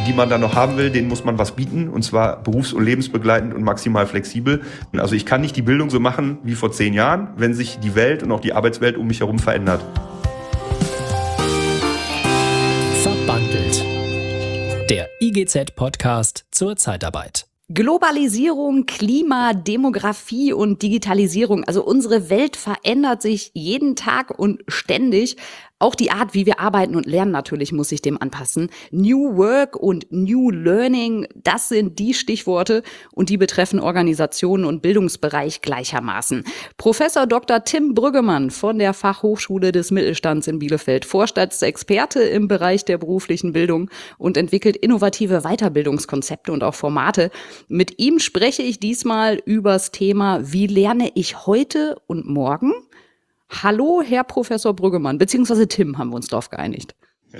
die man dann noch haben will, denen muss man was bieten, und zwar berufs- und lebensbegleitend und maximal flexibel. Also ich kann nicht die Bildung so machen wie vor 10 Jahren, wenn sich die Welt und auch die Arbeitswelt um mich herum verändert. Verbandelt. Der IGZ-Podcast zur Zeitarbeit. Globalisierung, Klima, Demografie und Digitalisierung. Also unsere Welt verändert sich jeden Tag und ständig. Auch die Art, wie wir arbeiten und lernen, natürlich muss sich dem anpassen. New Work und New Learning, das sind die Stichworte und die betreffen Organisationen und Bildungsbereich gleichermaßen. Professor Dr. Tim Brüggemann von der Fachhochschule des Mittelstands in Bielefeld, Vorstandsexperte im Bereich der beruflichen Bildung und entwickelt innovative Weiterbildungskonzepte und auch Formate. Mit ihm spreche ich diesmal übers Thema, wie lerne ich heute und morgen? Hallo, Herr Professor Brüggemann, beziehungsweise Tim, haben wir uns darauf geeinigt.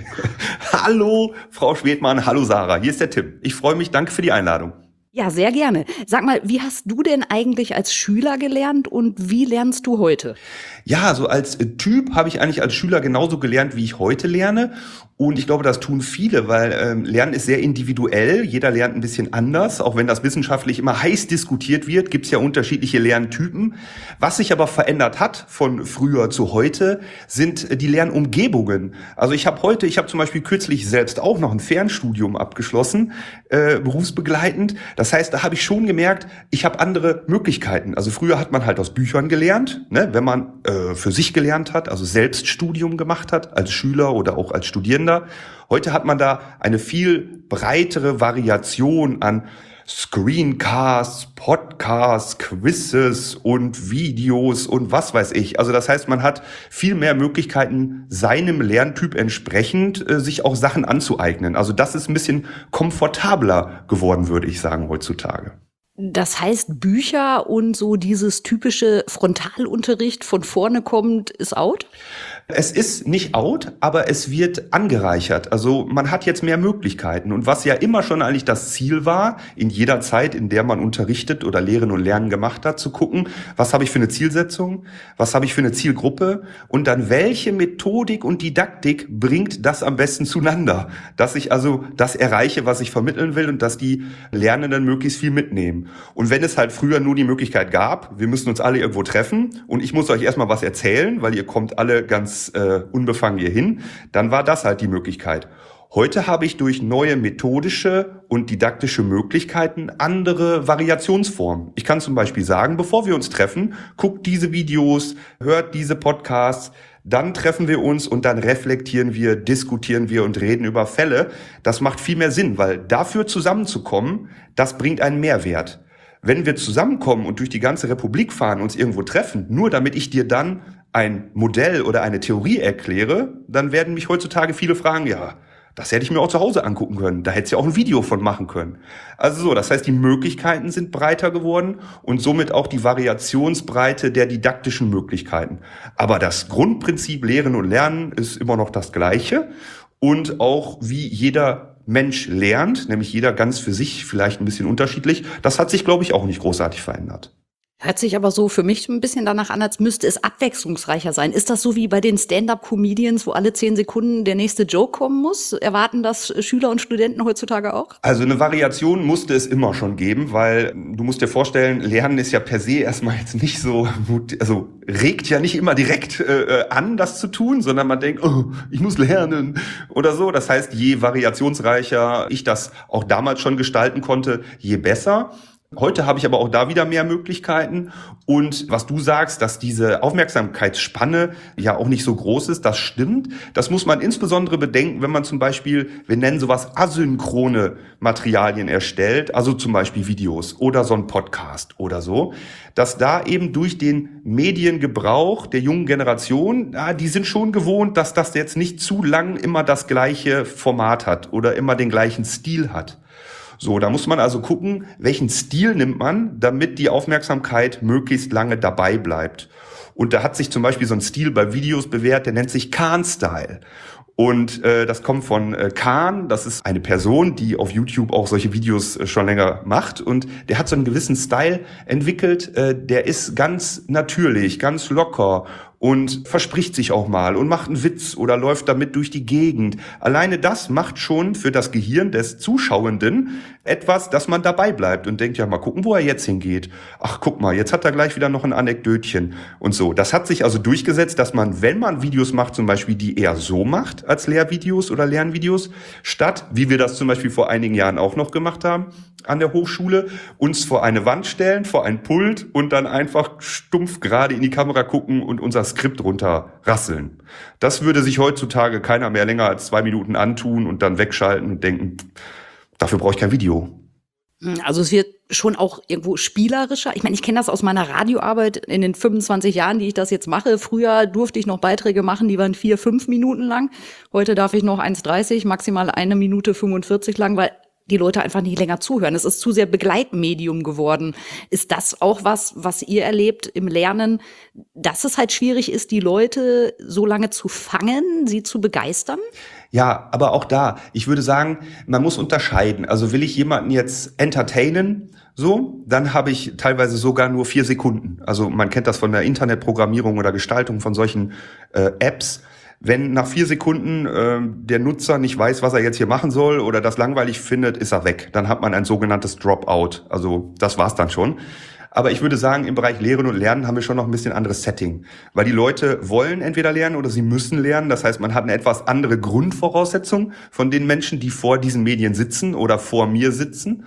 Hallo, Frau Schwedmann, hallo Sarah, hier ist der Tim. Ich freue mich, danke für die Einladung. Ja, sehr gerne. Sag mal, wie hast du denn eigentlich als Schüler gelernt und wie lernst du heute? Ja, so als Typ habe ich eigentlich als Schüler genauso gelernt, wie ich heute lerne. Und ich glaube, das tun viele, weil Lernen ist sehr individuell. Jeder lernt ein bisschen anders. Auch wenn das wissenschaftlich immer heiß diskutiert wird, gibt es ja unterschiedliche Lerntypen. Was sich aber verändert hat von früher zu heute, sind die Lernumgebungen. Also ich habe zum Beispiel kürzlich selbst auch noch ein Fernstudium abgeschlossen, berufsbegleitend. Das heißt, da habe ich schon gemerkt, ich habe andere Möglichkeiten. Also früher hat man halt aus Büchern gelernt, ne, wenn man für sich gelernt hat, also Selbststudium gemacht hat, als Schüler oder auch als Studierender. Heute hat man da eine viel breitere Variation an Screencasts, Podcasts, Quizzes und Videos und was weiß ich. Also das heißt, man hat viel mehr Möglichkeiten, seinem Lerntyp entsprechend sich auch Sachen anzueignen. Also das ist ein bisschen komfortabler geworden, würde ich sagen, heutzutage. Das heißt, Bücher und so dieses typische Frontalunterricht von vorne kommt, ist out? Es ist nicht out, aber es wird angereichert. Also man hat jetzt mehr Möglichkeiten. Und was ja immer schon eigentlich das Ziel war, in jeder Zeit, in der man unterrichtet oder Lehren und Lernen gemacht hat, zu gucken, was habe ich für eine Zielsetzung, was habe ich für eine Zielgruppe und dann welche Methodik und Didaktik bringt das am besten zueinander. Dass ich also das erreiche, was ich vermitteln will und dass die Lernenden möglichst viel mitnehmen. Und wenn es halt früher nur die Möglichkeit gab, wir müssen uns alle irgendwo treffen und ich muss euch erstmal was erzählen, weil ihr kommt alle ganz unbefangen hier hin, dann war das halt die Möglichkeit. Heute habe ich durch neue methodische und didaktische Möglichkeiten andere Variationsformen. Ich kann zum Beispiel sagen, bevor wir uns treffen, guckt diese Videos, hört diese Podcasts, dann treffen wir uns und dann reflektieren wir, diskutieren wir und reden über Fälle. Das macht viel mehr Sinn, weil dafür zusammenzukommen, das bringt einen Mehrwert. Wenn wir zusammenkommen und durch die ganze Republik fahren, uns irgendwo treffen, nur damit ich dir dann ein Modell oder eine Theorie erkläre, dann werden mich heutzutage viele fragen, ja, das hätte ich mir auch zu Hause angucken können. Da hätte es ja auch ein Video von machen können. Also so, das heißt, die Möglichkeiten sind breiter geworden und somit auch die Variationsbreite der didaktischen Möglichkeiten. Aber das Grundprinzip Lehren und Lernen ist immer noch das Gleiche. Und auch wie jeder Mensch lernt, nämlich jeder ganz für sich, vielleicht ein bisschen unterschiedlich, das hat sich, glaube ich, auch nicht großartig verändert. Hört sich aber so für mich ein bisschen danach an, als müsste es abwechslungsreicher sein. Ist das so wie bei den Stand-up-Comedians, wo alle 10 Sekunden der nächste Joke kommen muss? Erwarten das Schüler und Studenten heutzutage auch? Also eine Variation musste es immer schon geben, weil du musst dir vorstellen, Lernen ist ja per se erstmal jetzt nicht so, also regt ja nicht immer direkt an, das zu tun, sondern man denkt, oh, ich muss lernen oder so. Das heißt, je variationsreicher ich das auch damals schon gestalten konnte, je besser. Heute habe ich aber auch da wieder mehr Möglichkeiten und was du sagst, dass diese Aufmerksamkeitsspanne ja auch nicht so groß ist, das stimmt. Das muss man insbesondere bedenken, wenn man zum Beispiel, wir nennen sowas asynchrone Materialien erstellt, also zum Beispiel Videos oder so ein Podcast oder so, dass da eben durch den Mediengebrauch der jungen Generation, die sind schon gewohnt, dass das jetzt nicht zu lang immer das gleiche Format hat oder immer den gleichen Stil hat. So, da muss man also gucken, welchen Stil nimmt man, damit die Aufmerksamkeit möglichst lange dabei bleibt. Und da hat sich zum Beispiel so ein Stil bei Videos bewährt, der nennt sich Khan-Style. Und das kommt von Khan, das ist eine Person, die auf YouTube auch solche Videos schon länger macht. Und der hat so einen gewissen Style entwickelt, der ist ganz natürlich, ganz locker und verspricht sich auch mal und macht einen Witz oder läuft damit durch die Gegend. Alleine das macht schon für das Gehirn des Zuschauenden etwas, dass man dabei bleibt und denkt, ja, mal gucken, wo er jetzt hingeht. Ach, guck mal, jetzt hat er gleich wieder noch ein Anekdötchen und so. Das hat sich also durchgesetzt, dass man, wenn man Videos macht, zum Beispiel die eher so macht als Lehrvideos oder Lernvideos, statt, wie wir das zum Beispiel vor einigen Jahren auch noch gemacht haben an der Hochschule, uns vor eine Wand stellen, vor ein Pult und dann einfach stumpf gerade in die Kamera gucken und unser Skript runterrasseln. Das würde sich heutzutage keiner mehr länger als 2 Minuten antun und dann wegschalten und denken, dafür brauche ich kein Video. Also es wird schon auch irgendwo spielerischer. Ich meine, ich kenne das aus meiner Radioarbeit in den 25 Jahren, die ich das jetzt mache. Früher durfte ich noch Beiträge machen, die waren 4-5 Minuten lang. Heute darf ich noch 1,30, maximal 1 Minute 45 lang, weil die Leute einfach nicht länger zuhören. Es ist zu sehr Begleitmedium geworden. Ist das auch was ihr erlebt im Lernen, dass es halt schwierig ist, die Leute so lange zu fangen, sie zu begeistern? Ja, aber auch da, ich würde sagen, man muss unterscheiden. Also will ich jemanden jetzt entertainen, so, dann habe ich teilweise sogar nur 4 Sekunden. Also man kennt das von der Internetprogrammierung oder Gestaltung von solchen Apps. Wenn nach 4 Sekunden der Nutzer nicht weiß, was er jetzt hier machen soll oder das langweilig findet, ist er weg. Dann hat man ein sogenanntes Dropout. Also das war's dann schon. Aber ich würde sagen, im Bereich Lehren und Lernen haben wir schon noch ein bisschen anderes Setting. Weil die Leute wollen entweder lernen oder sie müssen lernen. Das heißt, man hat eine etwas andere Grundvoraussetzung von den Menschen, die vor diesen Medien sitzen oder vor mir sitzen.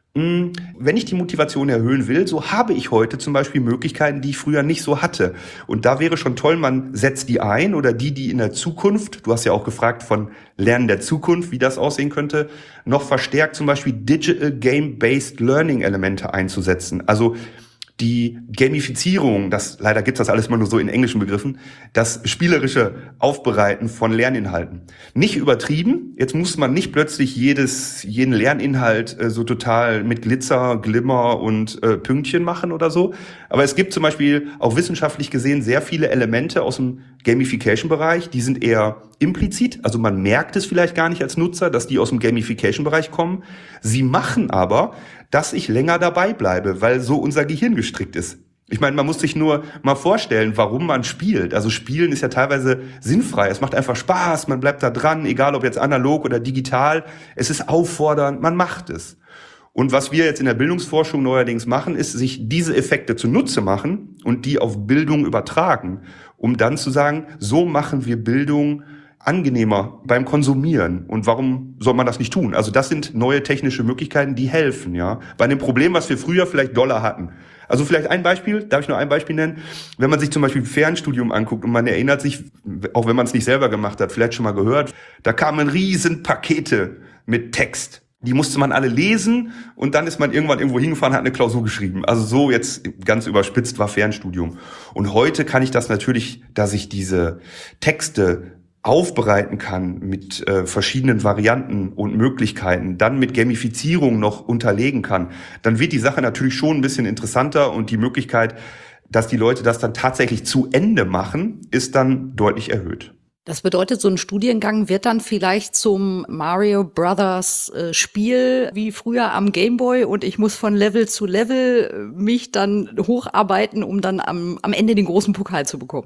Wenn ich die Motivation erhöhen will, so habe ich heute zum Beispiel Möglichkeiten, die ich früher nicht so hatte. Und da wäre schon toll, man setzt die ein oder die in der Zukunft, du hast ja auch gefragt von Lernen der Zukunft, wie das aussehen könnte, noch verstärkt zum Beispiel Digital Game-Based Learning Elemente einzusetzen. Also die Gamifizierung, leider gibt's das alles mal nur so in englischen Begriffen, das spielerische Aufbereiten von Lerninhalten. Nicht übertrieben, jetzt muss man nicht plötzlich jeden Lerninhalt so total mit Glitzer, Glimmer und Pünktchen machen oder so. Aber es gibt zum Beispiel auch wissenschaftlich gesehen sehr viele Elemente aus dem Gamification-Bereich, die sind eher implizit, also man merkt es vielleicht gar nicht als Nutzer, dass die aus dem Gamification-Bereich kommen. Sie machen aber, dass ich länger dabei bleibe, weil so unser Gehirn gestrickt ist. Ich meine, man muss sich nur mal vorstellen, warum man spielt. Also Spielen ist ja teilweise sinnfrei. Es macht einfach Spaß, man bleibt da dran, egal ob jetzt analog oder digital. Es ist auffordernd, man macht es. Und was wir jetzt in der Bildungsforschung neuerdings machen, ist, sich diese Effekte zunutze machen und die auf Bildung übertragen, um dann zu sagen, so machen wir Bildung angenehmer beim Konsumieren. Und warum soll man das nicht tun? Also das sind neue technische Möglichkeiten, die helfen, ja. Bei dem Problem, was wir früher vielleicht doller hatten. Also vielleicht ein Beispiel, darf ich nur ein Beispiel nennen? Wenn man sich zum Beispiel ein Fernstudium anguckt und man erinnert sich, auch wenn man es nicht selber gemacht hat, vielleicht schon mal gehört, da kamen riesen Pakete mit Text. Die musste man alle lesen und dann ist man irgendwann irgendwo hingefahren, hat eine Klausur geschrieben. Also so jetzt ganz überspitzt war Fernstudium. Und heute kann ich das natürlich, dass ich diese Texte aufbereiten kann mit verschiedenen Varianten und Möglichkeiten, dann mit Gamifizierung noch unterlegen kann, dann wird die Sache natürlich schon ein bisschen interessanter und die Möglichkeit, dass die Leute das dann tatsächlich zu Ende machen, ist dann deutlich erhöht. Das bedeutet, so ein Studiengang wird dann vielleicht zum Mario Brothers Spiel wie früher am Gameboy und ich muss von Level zu Level mich dann hocharbeiten, um dann am Ende den großen Pokal zu bekommen.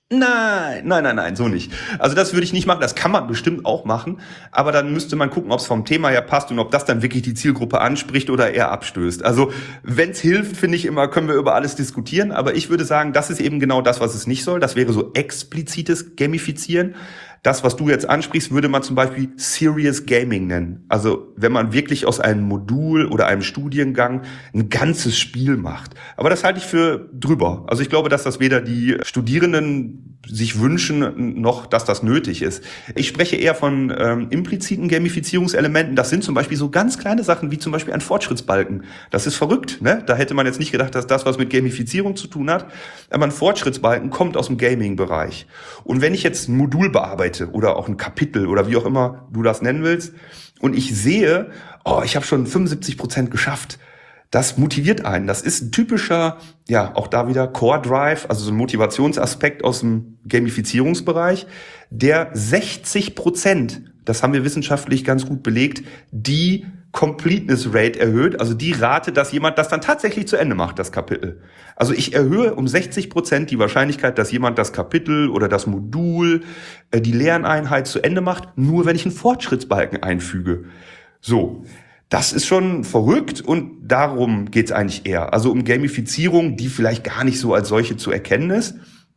Nein, so nicht. Also das würde ich nicht machen, das kann man bestimmt auch machen, aber dann müsste man gucken, ob es vom Thema her passt und ob das dann wirklich die Zielgruppe anspricht oder eher abstößt. Also wenn es hilft, finde ich immer, können wir über alles diskutieren, aber ich würde sagen, das ist eben genau das, was es nicht soll. Das wäre so explizites Gamifizieren. Das, was du jetzt ansprichst, würde man zum Beispiel Serious Gaming nennen. Also wenn man wirklich aus einem Modul oder einem Studiengang ein ganzes Spiel macht. Aber das halte ich für drüber. Also ich glaube, dass das weder die Studierenden sich wünschen, noch dass das nötig ist. Ich spreche eher von impliziten Gamifizierungselementen. Das sind zum Beispiel so ganz kleine Sachen, wie zum Beispiel ein Fortschrittsbalken. Das ist verrückt, ne? Da hätte man jetzt nicht gedacht, dass das was mit Gamifizierung zu tun hat. Aber ein Fortschrittsbalken kommt aus dem Gaming-Bereich. Und wenn ich jetzt ein Modul bearbeite oder auch ein Kapitel oder wie auch immer du das nennen willst und ich sehe, ich habe schon 75% geschafft, das motiviert einen. Das ist ein typischer, ja, auch da wieder Core Drive, also so ein Motivationsaspekt aus dem Gamifizierungsbereich, der 60%, das haben wir wissenschaftlich ganz gut belegt, die Completeness Rate erhöht, also die Rate, dass jemand das dann tatsächlich zu Ende macht, das Kapitel. Also ich erhöhe um 60% die Wahrscheinlichkeit, dass jemand das Kapitel oder das Modul, die Lerneinheit zu Ende macht, nur wenn ich einen Fortschrittsbalken einfüge. So, das ist schon verrückt und darum geht's eigentlich eher. Also um Gamifizierung, die vielleicht gar nicht so als solche zu erkennen ist,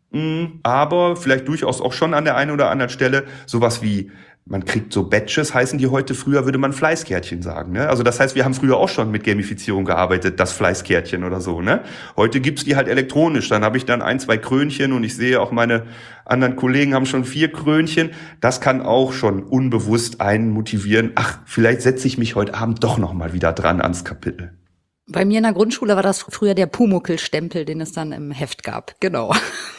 aber vielleicht durchaus auch schon an der einen oder anderen Stelle sowas wie, man kriegt so Badges, heißen die heute, früher würde man Fleißkärtchen sagen, ne? Also das heißt, wir haben früher auch schon mit Gamifizierung gearbeitet, das Fleißkärtchen oder so, ne? Heute gibt's die halt elektronisch, dann habe ich dann 1, 2 Krönchen und ich sehe auch meine anderen Kollegen haben schon 4 Krönchen. Das kann auch schon unbewusst einen motivieren, ach, vielleicht setze ich mich heute Abend doch nochmal wieder dran ans Kapitel. Bei mir in der Grundschule war das früher der Pumuckl-Stempel, den es dann im Heft gab. Genau.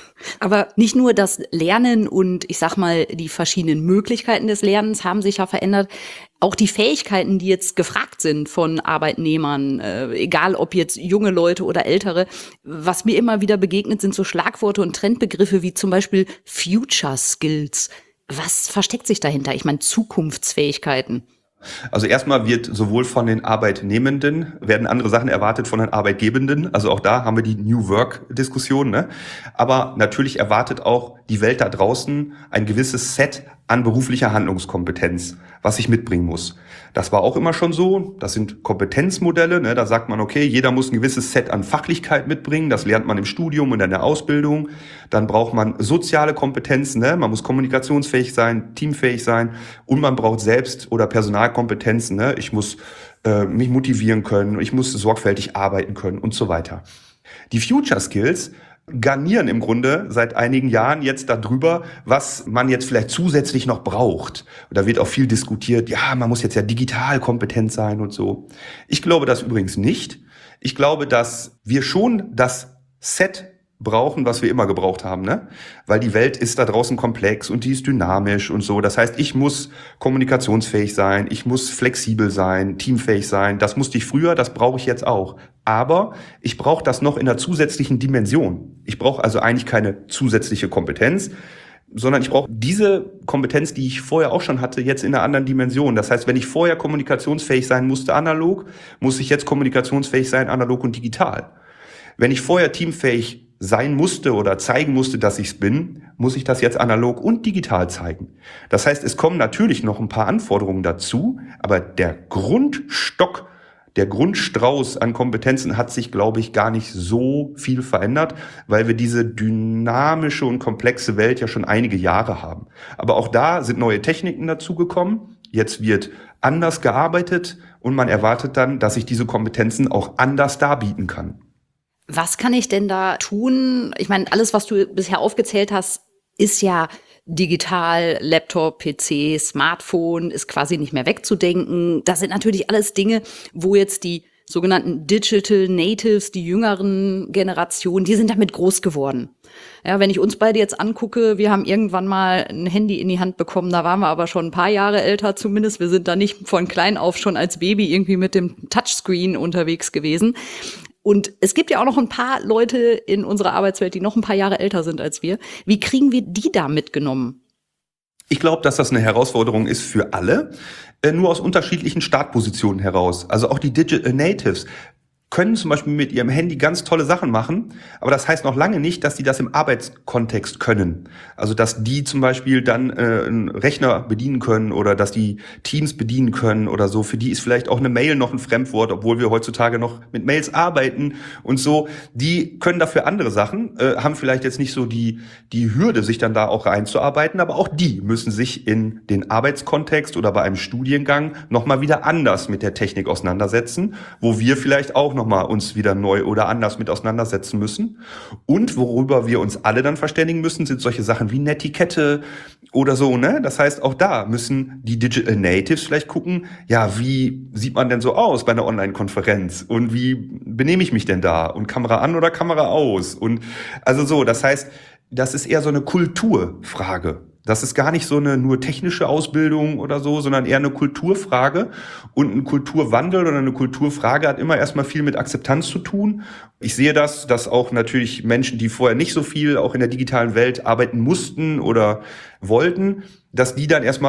Aber nicht nur das Lernen und ich sag mal, die verschiedenen Möglichkeiten des Lernens haben sich ja verändert. Auch die Fähigkeiten, die jetzt gefragt sind von Arbeitnehmern, egal ob jetzt junge Leute oder ältere. Was mir immer wieder begegnet, sind so Schlagworte und Trendbegriffe wie zum Beispiel Future Skills. Was versteckt sich dahinter? Ich meine, Zukunftsfähigkeiten. Also erstmal wird sowohl von den Arbeitnehmenden, werden andere Sachen erwartet von den Arbeitgebenden. Also auch da haben wir die New Work-Diskussion, ne? Aber natürlich erwartet auch die Welt da draußen ein gewisses Set an beruflicher Handlungskompetenz, was ich mitbringen muss. Das war auch immer schon so. Das sind Kompetenzmodelle, ne? Da sagt man, okay, jeder muss ein gewisses Set an Fachlichkeit mitbringen. Das lernt man im Studium und in der Ausbildung. Dann braucht man soziale Kompetenzen, ne? Man muss kommunikationsfähig sein, teamfähig sein und man braucht Selbst- oder Personalkompetenzen, ne? Ich muss mich motivieren können, ich muss sorgfältig arbeiten können und so weiter. Die Future Skills garnieren im Grunde seit einigen Jahren jetzt darüber, was man jetzt vielleicht zusätzlich noch braucht. Und da wird auch viel diskutiert, ja, man muss jetzt ja digital kompetent sein und so. Ich glaube das übrigens nicht. Ich glaube, dass wir schon das Set brauchen, was wir immer gebraucht haben, ne? Weil die Welt ist da draußen komplex und die ist dynamisch und so. Das heißt, ich muss kommunikationsfähig sein, ich muss flexibel sein, teamfähig sein. Das musste ich früher, das brauche ich jetzt auch. Aber ich brauche das noch in einer zusätzlichen Dimension. Ich brauche also eigentlich keine zusätzliche Kompetenz, sondern ich brauche diese Kompetenz, die ich vorher auch schon hatte, jetzt in einer anderen Dimension. Das heißt, wenn ich vorher kommunikationsfähig sein musste analog, muss ich jetzt kommunikationsfähig sein analog und digital. Wenn ich vorher teamfähig sein musste oder zeigen musste, dass ich es bin, muss ich das jetzt analog und digital zeigen. Das heißt, es kommen natürlich noch ein paar Anforderungen dazu, aber der Grundstock, der Grundstrauß an Kompetenzen hat sich, glaube ich, gar nicht so viel verändert, weil wir diese dynamische und komplexe Welt ja schon einige Jahre haben. Aber auch da sind neue Techniken dazugekommen. Jetzt wird anders gearbeitet und man erwartet dann, dass ich diese Kompetenzen auch anders darbieten kann. Was kann ich denn da tun? Ich meine, alles, was du bisher aufgezählt hast, ist ja digital, Laptop, PC, Smartphone, ist quasi nicht mehr wegzudenken. Das sind natürlich alles Dinge, wo jetzt die sogenannten Digital Natives, die jüngeren Generationen, die sind damit groß geworden. Ja, wenn ich uns beide jetzt angucke, wir haben irgendwann mal ein Handy in die Hand bekommen, da waren wir aber schon ein paar Jahre älter zumindest. Wir sind da nicht von klein auf schon als Baby irgendwie mit dem Touchscreen unterwegs gewesen. Und es gibt ja auch noch ein paar Leute in unserer Arbeitswelt, die noch ein paar Jahre älter sind als wir. Wie kriegen wir die da mitgenommen? Ich glaube, dass das eine Herausforderung ist für alle, nur aus unterschiedlichen Startpositionen heraus. Also auch die Digital Natives können zum Beispiel mit ihrem Handy ganz tolle Sachen machen, aber das heißt noch lange nicht, dass die das im Arbeitskontext können. Also dass die zum Beispiel dann einen Rechner bedienen können oder dass die Teams bedienen können oder so. Für die ist vielleicht auch eine Mail noch ein Fremdwort, obwohl wir heutzutage noch mit Mails arbeiten und so. Die können dafür andere Sachen, haben vielleicht jetzt nicht so die Hürde, sich dann da auch reinzuarbeiten, aber auch die müssen sich in den Arbeitskontext oder bei einem Studiengang nochmal wieder anders mit der Technik auseinandersetzen, wo wir vielleicht auch nochmal uns wieder neu oder anders mit auseinandersetzen müssen. Und worüber wir uns alle dann verständigen müssen, sind solche Sachen wie Netiquette oder so, ne? Das heißt, auch da müssen die Digital Natives vielleicht gucken, ja, wie sieht man denn so aus bei einer Online-Konferenz? Und wie benehme ich mich denn da? Und Kamera an oder Kamera aus? Und also so, das heißt, das ist eher so eine Kulturfrage. Das ist gar nicht so eine nur technische Ausbildung oder so, sondern eher eine Kulturfrage. Und ein Kulturwandel oder eine Kulturfrage hat immer erstmal viel mit Akzeptanz zu tun. Ich sehe das, dass auch natürlich Menschen, die vorher nicht so viel auch in der digitalen Welt arbeiten mussten oder wollten, dass die dann erstmal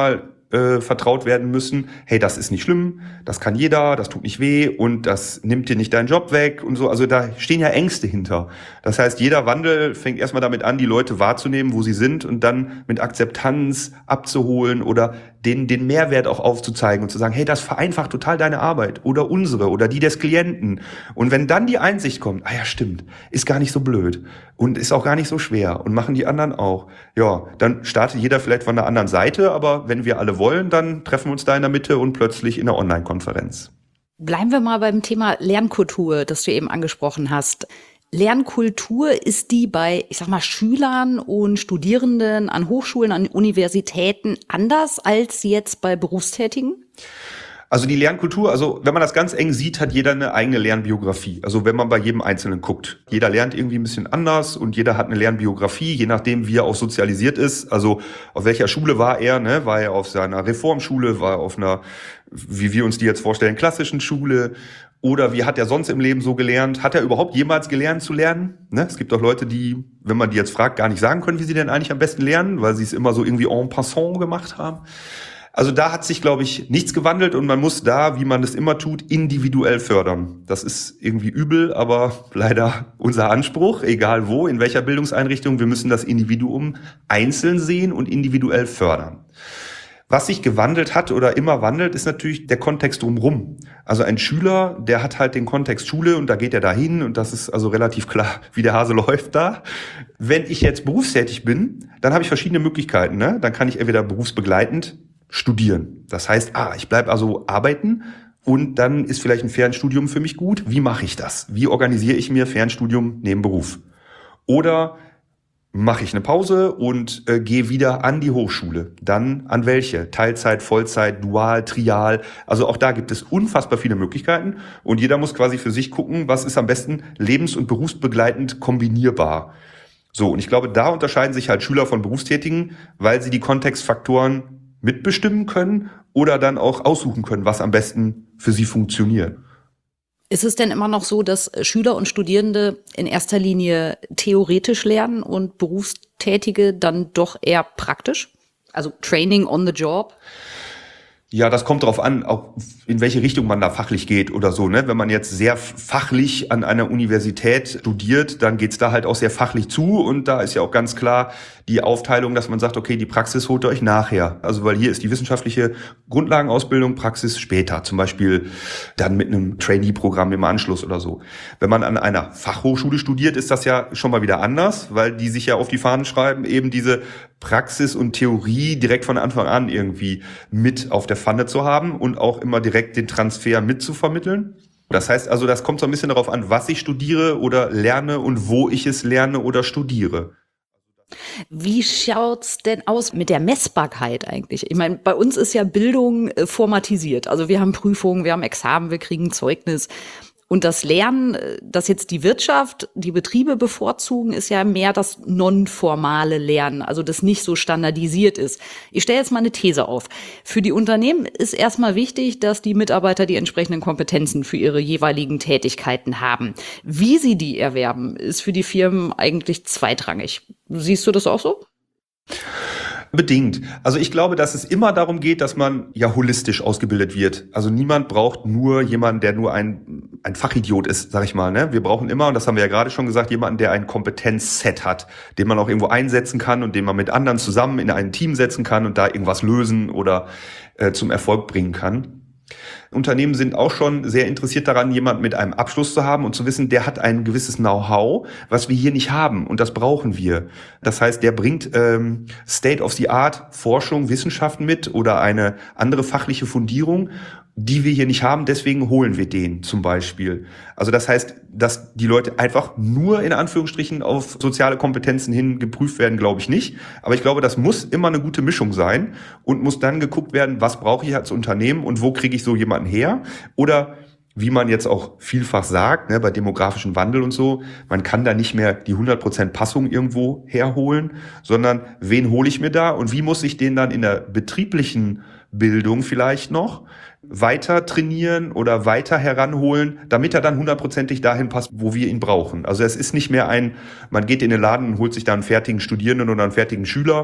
vertraut werden müssen, hey, das ist nicht schlimm, das kann jeder, das tut nicht weh und das nimmt dir nicht deinen Job weg und so. Also da stehen ja Ängste hinter. Das heißt, jeder Wandel fängt erstmal damit an, die Leute wahrzunehmen, wo sie sind und dann mit Akzeptanz abzuholen oder den Mehrwert auch aufzuzeigen und zu sagen, hey, das vereinfacht total deine Arbeit oder unsere oder die des Klienten. Und wenn dann die Einsicht kommt, ah ja, stimmt, ist gar nicht so blöd und ist auch gar nicht so schwer und machen die anderen auch. Ja, dann startet jeder vielleicht von der anderen Seite, aber wenn wir alle wollen, dann treffen wir uns da in der Mitte und plötzlich in einer Online-Konferenz. Bleiben wir mal beim Thema Lernkultur, das du eben angesprochen hast. Lernkultur, ist die bei, ich sag mal, Schülern und Studierenden an Hochschulen, an Universitäten anders als jetzt bei Berufstätigen? Also die Lernkultur, also wenn man das ganz eng sieht, hat jeder eine eigene Lernbiografie. Also wenn man bei jedem Einzelnen guckt. Jeder lernt irgendwie ein bisschen anders und jeder hat eine Lernbiografie, je nachdem, wie er auch sozialisiert ist. Also auf welcher Schule war er, ne? War er auf seiner Reformschule, war er auf einer, wie wir uns die jetzt vorstellen, klassischen Schule? Oder wie hat er sonst im Leben so gelernt? Hat er überhaupt jemals gelernt zu lernen? Ne? Es gibt auch Leute, die, wenn man die jetzt fragt, gar nicht sagen können, wie sie denn eigentlich am besten lernen, weil sie es immer so irgendwie en passant gemacht haben. Also da hat sich, glaube ich, nichts gewandelt und man muss da, wie man es immer tut, individuell fördern. Das ist irgendwie übel, aber leider unser Anspruch, egal wo, in welcher Bildungseinrichtung, wir müssen das Individuum einzeln sehen und individuell fördern. Was sich gewandelt hat oder immer wandelt, ist natürlich der Kontext drumherum. Also ein Schüler, der hat halt den Kontext Schule und da geht er dahin und das ist also relativ klar, wie der Hase läuft da. Wenn ich jetzt berufstätig bin, dann habe ich verschiedene Möglichkeiten. Ne? Dann kann ich entweder berufsbegleitend studieren. Das heißt, ich bleibe also arbeiten und dann ist vielleicht ein Fernstudium für mich gut. Wie mache ich das? Wie organisiere ich mir Fernstudium neben Beruf? Oder mache ich eine Pause und gehe wieder an die Hochschule. Dann an welche? Teilzeit, Vollzeit, Dual, Trial. Also auch da gibt es unfassbar viele Möglichkeiten und jeder muss quasi für sich gucken, was ist am besten lebens- und berufsbegleitend kombinierbar. So, und ich glaube, da unterscheiden sich halt Schüler von Berufstätigen, weil sie die Kontextfaktoren mitbestimmen können oder dann auch aussuchen können, was am besten für sie funktioniert. Ist es denn immer noch so, dass Schüler und Studierende in erster Linie theoretisch lernen und Berufstätige dann doch eher praktisch? Also Training on the job? Ja, das kommt drauf an, auch in welche Richtung man da fachlich geht oder so. Ne? Wenn man jetzt sehr fachlich an einer Universität studiert, dann geht's da halt auch sehr fachlich zu. Und da ist ja auch ganz klar die Aufteilung, dass man sagt, okay, die Praxis holt ihr euch nachher. Also weil hier ist die wissenschaftliche Grundlagenausbildung, Praxis später. Zum Beispiel dann mit einem Trainee-Programm im Anschluss oder so. Wenn man an einer Fachhochschule studiert, ist das ja schon mal wieder anders, weil die sich ja auf die Fahnen schreiben, eben diese Praxis und Theorie direkt von Anfang an irgendwie mit auf der Pfanne zu haben und auch immer direkt den Transfer mitzuvermitteln. Das heißt also, das kommt so ein bisschen darauf an, was ich studiere oder lerne und wo ich es lerne oder studiere. Wie schaut's denn aus mit der Messbarkeit eigentlich? Ich meine, bei uns ist ja Bildung formatisiert. Also wir haben Prüfungen, wir haben Examen, wir kriegen Zeugnis. Und das Lernen, das jetzt die Wirtschaft, die Betriebe bevorzugen, ist ja mehr das nonformale Lernen, also das nicht so standardisiert ist. Ich stelle jetzt mal eine These auf. Für die Unternehmen ist erstmal wichtig, dass die Mitarbeiter die entsprechenden Kompetenzen für ihre jeweiligen Tätigkeiten haben. Wie sie die erwerben, ist für die Firmen eigentlich zweitrangig. Siehst du das auch so? Bedingt. Also ich glaube, dass es immer darum geht, dass man ja holistisch ausgebildet wird. Also niemand braucht nur jemanden, der nur ein Fachidiot ist, sag ich mal. Ne? Wir brauchen immer, und das haben wir ja gerade schon gesagt, jemanden, der ein Kompetenzset hat, den man auch irgendwo einsetzen kann und den man mit anderen zusammen in ein Team setzen kann und da irgendwas lösen oder zum Erfolg bringen kann. Unternehmen sind auch schon sehr interessiert daran, jemanden mit einem Abschluss zu haben und zu wissen, der hat ein gewisses Know-how, was wir hier nicht haben und das brauchen wir. Das heißt, der bringt State-of-the-Art Forschung, Wissenschaften mit oder eine andere fachliche Fundierung, die wir hier nicht haben, deswegen holen wir den zum Beispiel. Also das heißt, dass die Leute einfach nur in Anführungsstrichen auf soziale Kompetenzen hin geprüft werden, glaube ich nicht. Aber ich glaube, das muss immer eine gute Mischung sein und muss dann geguckt werden, was brauche ich als Unternehmen und wo kriege ich so jemanden her? Oder wie man jetzt auch vielfach sagt, ne, bei demografischem Wandel und so, man kann da nicht mehr die 100% Passung irgendwo herholen, sondern wen hole ich mir da und wie muss ich den dann in der betrieblichen Bildung vielleicht noch weiter trainieren oder weiter heranholen, damit er dann 100%ig dahin passt, wo wir ihn brauchen. Also es ist nicht mehr man geht in den Laden und holt sich da einen fertigen Studierenden oder einen fertigen Schüler.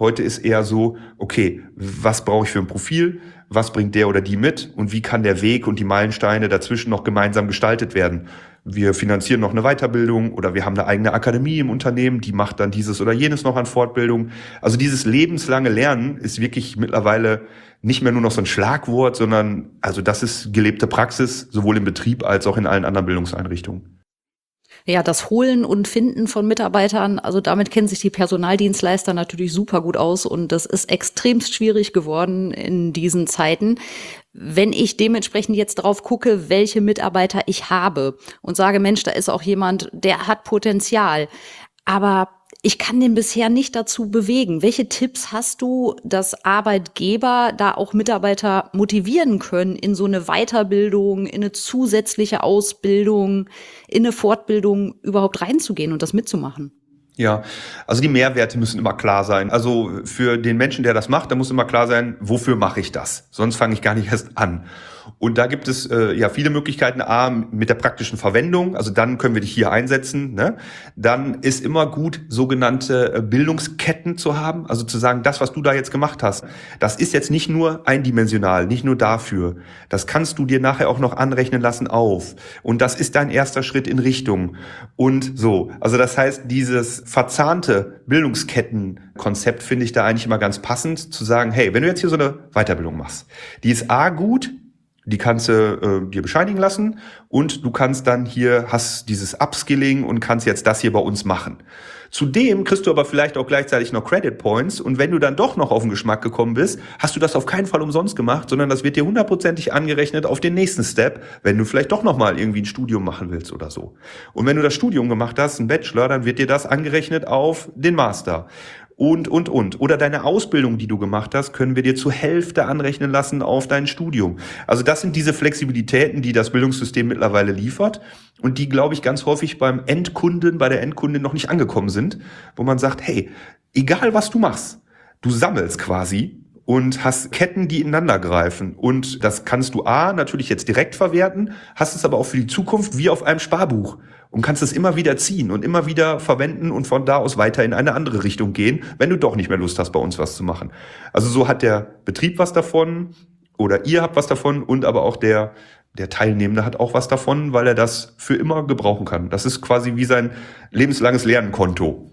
Heute ist eher so, okay, was brauche ich für ein Profil? Was bringt der oder die mit? Und wie kann der Weg und die Meilensteine dazwischen noch gemeinsam gestaltet werden? Wir finanzieren noch eine Weiterbildung oder wir haben eine eigene Akademie im Unternehmen, die macht dann dieses oder jenes noch an Fortbildung. Also dieses lebenslange Lernen ist wirklich mittlerweile nicht mehr nur noch so ein Schlagwort, sondern also das ist gelebte Praxis, sowohl im Betrieb als auch in allen anderen Bildungseinrichtungen. Ja, das Holen und Finden von Mitarbeitern, also damit kennen sich die Personaldienstleister natürlich super gut aus und das ist extremst schwierig geworden in diesen Zeiten. Wenn ich dementsprechend jetzt drauf gucke, welche Mitarbeiter ich habe und sage, Mensch, da ist auch jemand, der hat Potenzial, aber ich kann den bisher nicht dazu bewegen. Welche Tipps hast du, dass Arbeitgeber da auch Mitarbeiter motivieren können, in so eine Weiterbildung, in eine zusätzliche Ausbildung, in eine Fortbildung überhaupt reinzugehen und das mitzumachen? Ja, also die Mehrwerte müssen immer klar sein. Also für den Menschen, der das macht, da muss immer klar sein, wofür mache ich das? Sonst fange ich gar nicht erst an. Und da gibt es ja viele Möglichkeiten. A, mit der praktischen Verwendung, also dann können wir dich hier einsetzen. Ne? Dann ist immer gut, sogenannte Bildungsketten zu haben. Also zu sagen, das, was du da jetzt gemacht hast, das ist jetzt nicht nur eindimensional, nicht nur dafür. Das kannst du dir nachher auch noch anrechnen lassen auf. Und das ist dein erster Schritt in Richtung. Und so, also das heißt, dieses verzahnte Bildungskettenkonzept finde ich da eigentlich immer ganz passend, zu sagen, hey, wenn du jetzt hier so eine Weiterbildung machst, die ist A, gut, die kannst du dir bescheinigen lassen und du kannst dann hier, hast dieses Upskilling und kannst jetzt das hier bei uns machen. Zudem kriegst du aber vielleicht auch gleichzeitig noch Credit Points und wenn du dann doch noch auf den Geschmack gekommen bist, hast du das auf keinen Fall umsonst gemacht, sondern das wird dir 100%ig angerechnet auf den nächsten Step, wenn du vielleicht doch nochmal irgendwie ein Studium machen willst oder so. Und wenn du das Studium gemacht hast, einen Bachelor, dann wird dir das angerechnet auf den Master. Und. Oder deine Ausbildung, die du gemacht hast, können wir dir zur Hälfte anrechnen lassen auf dein Studium. Also das sind diese Flexibilitäten, die das Bildungssystem mittlerweile liefert und die, glaube ich, ganz häufig bei der Endkundin noch nicht angekommen sind, wo man sagt, hey, egal was du machst, du sammelst quasi und hast Ketten, die ineinander greifen. Und das kannst du natürlich jetzt direkt verwerten, hast es aber auch für die Zukunft wie auf einem Sparbuch und kannst es immer wieder ziehen und immer wieder verwenden und von da aus weiter in eine andere Richtung gehen, wenn du doch nicht mehr Lust hast, bei uns was zu machen. Also so hat der Betrieb was davon oder ihr habt was davon und aber auch der Teilnehmende hat auch was davon, weil er das für immer gebrauchen kann. Das ist quasi wie sein lebenslanges Lernkonto.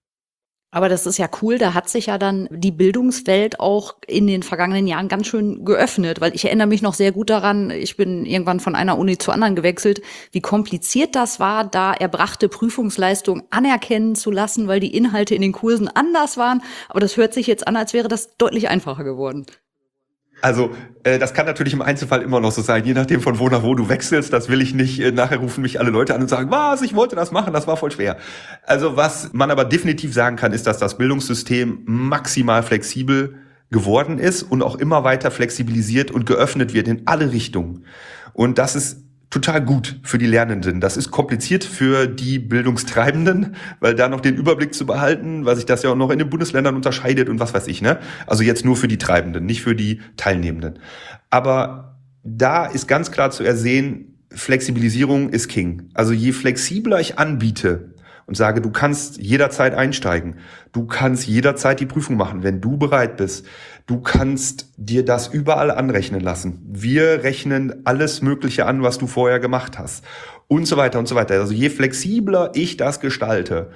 Aber das ist ja cool, da hat sich ja dann die Bildungswelt auch in den vergangenen Jahren ganz schön geöffnet, weil ich erinnere mich noch sehr gut daran, ich bin irgendwann von einer Uni zur anderen gewechselt, wie kompliziert das war, da erbrachte Prüfungsleistung anerkennen zu lassen, weil die Inhalte in den Kursen anders waren. Aber das hört sich jetzt an, als wäre das deutlich einfacher geworden. Also das kann natürlich im Einzelfall immer noch so sein, je nachdem von wo nach wo du wechselst, das will ich nicht, nachher rufen mich alle Leute an und sagen, was, ich wollte das machen, das war voll schwer. Also was man aber definitiv sagen kann, ist, dass das Bildungssystem maximal flexibel geworden ist und auch immer weiter flexibilisiert und geöffnet wird in alle Richtungen. Und das ist total gut für die Lernenden. Das ist kompliziert für die Bildungstreibenden, weil da noch den Überblick zu behalten, weil sich das ja auch noch in den Bundesländern unterscheidet und was weiß ich, ne? Also jetzt nur für die Treibenden, nicht für die Teilnehmenden. Aber da ist ganz klar zu ersehen, Flexibilisierung ist King. Also je flexibler ich anbiete und sage, du kannst jederzeit einsteigen, du kannst jederzeit die Prüfung machen, wenn du bereit bist, du kannst dir das überall anrechnen lassen. Wir rechnen alles Mögliche an, was du vorher gemacht hast und so weiter und so weiter. Also je flexibler ich das gestalte,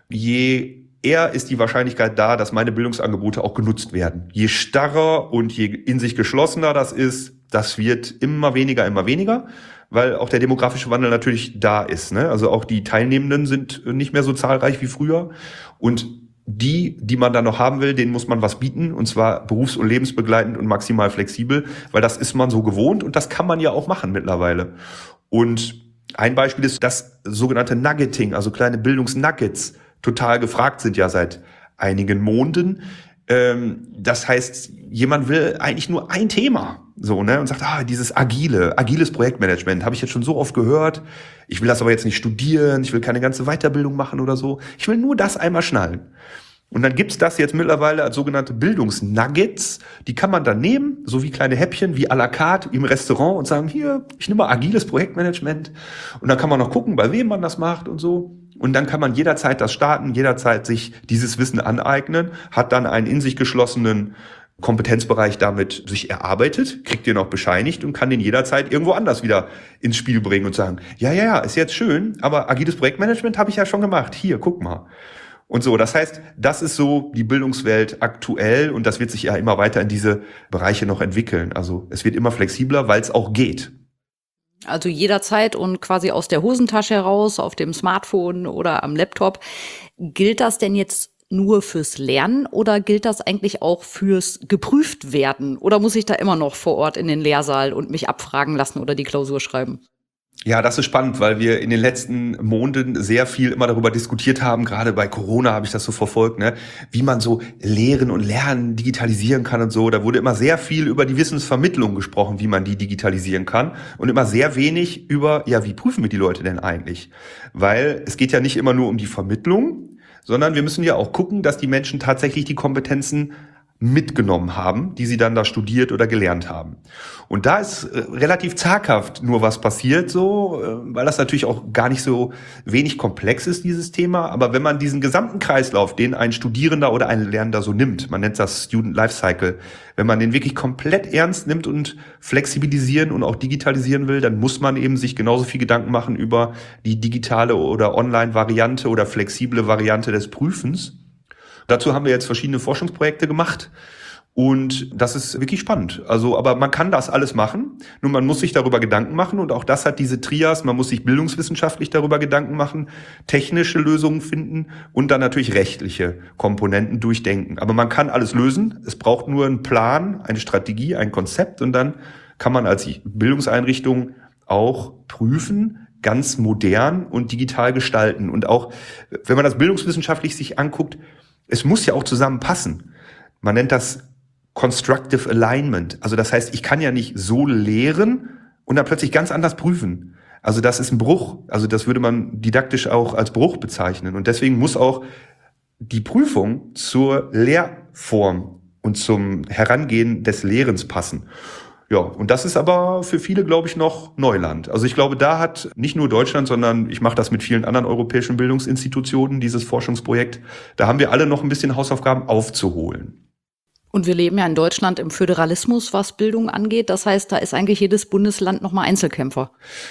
je eher ist die Wahrscheinlichkeit da, dass meine Bildungsangebote auch genutzt werden. Je starrer und je in sich geschlossener das ist, das wird immer weniger, weil auch der demografische Wandel natürlich da ist, ne? Also auch die Teilnehmenden sind nicht mehr so zahlreich wie früher und die man dann noch haben will, denen muss man was bieten und zwar berufs- und lebensbegleitend und maximal flexibel, weil das ist man so gewohnt und das kann man ja auch machen mittlerweile. Und ein Beispiel ist das sogenannte Nuggeting, also kleine Bildungsnuggets, total gefragt sind ja seit einigen Monaten. Das heißt, jemand will eigentlich nur ein Thema, so, ne, und sagt, dieses agiles Projektmanagement, habe ich jetzt schon so oft gehört. Ich will das aber jetzt nicht studieren, ich will keine ganze Weiterbildung machen oder so. Ich will nur das einmal schnallen. Und dann gibt's das jetzt mittlerweile als sogenannte Bildungsnuggets. Die kann man dann nehmen, so wie kleine Häppchen, wie à la carte im Restaurant und sagen, hier, ich nehme mal agiles Projektmanagement. Und dann kann man noch gucken, bei wem man das macht und so. und dann kann man jederzeit das starten, jederzeit sich dieses Wissen aneignen, hat dann einen in sich geschlossenen Kompetenzbereich damit sich erarbeitet, kriegt den auch bescheinigt und kann den jederzeit irgendwo anders wieder ins Spiel bringen und sagen, ja, ist jetzt schön, aber agiles Projektmanagement habe ich ja schon gemacht. Hier, guck mal. Und so, das heißt, das ist so die Bildungswelt aktuell und das wird sich ja immer weiter in diese Bereiche noch entwickeln. Also es wird immer flexibler, weil es auch geht. Also jederzeit und quasi aus der Hosentasche heraus, auf dem Smartphone oder am Laptop. Gilt das denn jetzt nur fürs Lernen oder gilt das eigentlich auch fürs geprüft werden? Oder muss ich da immer noch vor Ort in den Lehrsaal und mich abfragen lassen oder die Klausur schreiben? Ja, das ist spannend, weil wir in den letzten Monaten sehr viel immer darüber diskutiert haben, gerade bei Corona habe ich das so verfolgt, ne, wie man so Lehren und Lernen digitalisieren kann und so. Da wurde immer sehr viel über die Wissensvermittlung gesprochen, wie man die digitalisieren kann und immer sehr wenig über, ja, wie prüfen wir die Leute denn eigentlich? Weil es geht ja nicht immer nur um die Vermittlung, sondern wir müssen ja auch gucken, dass die Menschen tatsächlich die Kompetenzen mitgenommen haben, die sie dann da studiert oder gelernt haben. Und da ist relativ zaghaft nur was passiert, so, weil das natürlich auch gar nicht so wenig komplex ist, dieses Thema. Aber wenn man diesen gesamten Kreislauf, den ein Studierender oder ein Lernender so nimmt, man nennt das Student Lifecycle, wenn man den wirklich komplett ernst nimmt und flexibilisieren und auch digitalisieren will, dann muss man eben sich genauso viel Gedanken machen über die digitale oder Online-Variante oder flexible Variante des Prüfens. Dazu haben wir jetzt verschiedene Forschungsprojekte gemacht und das ist wirklich spannend. Also, aber man kann das alles machen, nur man muss sich darüber Gedanken machen und auch das hat diese Trias, man muss sich bildungswissenschaftlich darüber Gedanken machen, technische Lösungen finden und dann natürlich rechtliche Komponenten durchdenken. Aber man kann alles lösen, es braucht nur einen Plan, eine Strategie, ein Konzept und dann kann man als Bildungseinrichtung auch prüfen, ganz modern und digital gestalten. Und auch, wenn man das bildungswissenschaftlich sich anguckt, es muss ja auch zusammenpassen. Man nennt das Constructive Alignment. Also das heißt, ich kann ja nicht so lehren und dann plötzlich ganz anders prüfen. Also das ist ein Bruch. Also das würde man didaktisch auch als Bruch bezeichnen. Und deswegen muss auch die Prüfung zur Lehrform und zum Herangehen des Lehrens passen. Ja, und das ist aber für viele, glaube ich, noch Neuland. Also ich glaube, da hat nicht nur Deutschland, sondern ich mache das mit vielen anderen europäischen Bildungsinstitutionen, dieses Forschungsprojekt, da haben wir alle noch ein bisschen Hausaufgaben aufzuholen. Und wir leben ja in Deutschland im Föderalismus, was Bildung angeht. Das heißt, da ist eigentlich jedes Bundesland nochmal Einzelkämpfer.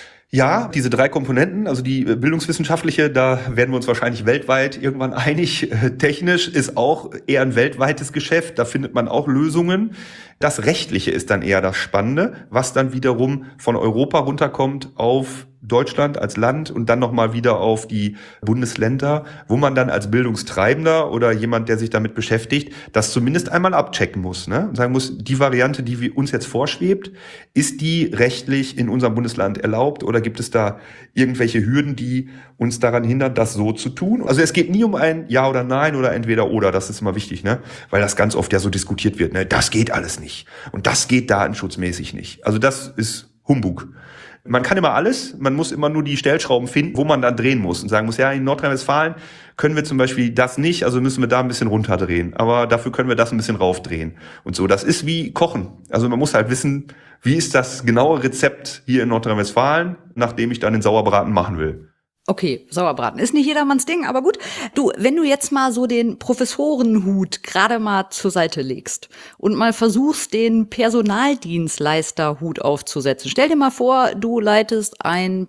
Ja, diese 3 Komponenten, also die bildungswissenschaftliche, da werden wir uns wahrscheinlich weltweit irgendwann einig. Technisch ist auch eher ein weltweites Geschäft, da findet man auch Lösungen. Das Rechtliche ist dann eher das Spannende, was dann wiederum von Europa runterkommt auf Deutschland als Land und dann nochmal wieder auf die Bundesländer, wo man dann als Bildungstreibender oder jemand, der sich damit beschäftigt, das zumindest einmal abchecken muss, ne? Und sagen muss, die Variante, die uns jetzt vorschwebt, ist die rechtlich in unserem Bundesland erlaubt oder gibt es da irgendwelche Hürden, die uns daran hindern, das so zu tun? Also es geht nie um ein Ja oder Nein oder entweder oder, das ist immer wichtig, ne? Weil das ganz oft ja so diskutiert wird, ne? Das geht alles nicht und das geht datenschutzmäßig nicht. Also das ist Humbug. Man kann immer alles, man muss immer nur die Stellschrauben finden, wo man dann drehen muss und sagen muss, ja, in Nordrhein-Westfalen können wir zum Beispiel das nicht, also müssen wir da ein bisschen runterdrehen, aber dafür können wir das ein bisschen raufdrehen und so. Das ist wie Kochen. Also man muss halt wissen, wie ist das genaue Rezept hier in Nordrhein-Westfalen, nachdem ich dann den Sauerbraten machen will. Okay, Sauerbraten ist nicht jedermanns Ding, aber gut. Du, wenn du jetzt mal so den Professorenhut gerade mal zur Seite legst und mal versuchst, den Personaldienstleisterhut aufzusetzen. Stell dir mal vor, du leitest ein